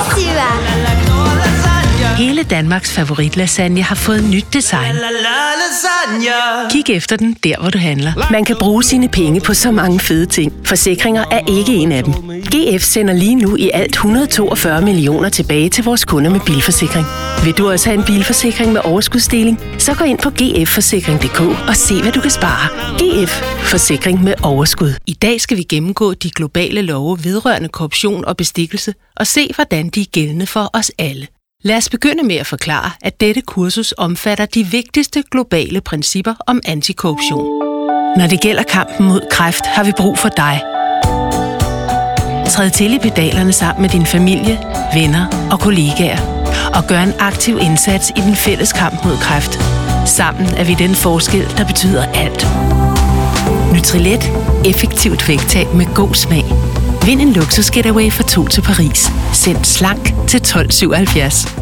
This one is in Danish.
Hele Danmarks favoritlasagne har fået nyt design. Kig efter den der, hvor du handler. Man kan bruge sine penge på så mange fede ting. Forsikringer er ikke en af dem. GF sender lige nu i alt 142 millioner tilbage til vores kunder med bilforsikring. Vil du også have en bilforsikring med overskudsdeling? Så gå ind på gfforsikring.dk og se, hvad du kan spare. GF. Forsikring med overskud. I dag skal vi gennemgå de globale love vedrørende korruption og bestikkelse og se, hvordan de er gældende for os alle. Lad os begynde med at forklare, at dette kursus omfatter de vigtigste globale principper om antikorruption. Når det gælder kampen mod kræft, har vi brug for dig. Træd til i pedalerne sammen med din familie, venner og kollegaer. Og gør en aktiv indsats i den fælles kamp mod kræft. Sammen er vi den forskel, der betyder alt. Nutrilett. Effektivt vægttab med god smag. Vind en luksus getaway for 2 til Paris. Send slank til 12,77.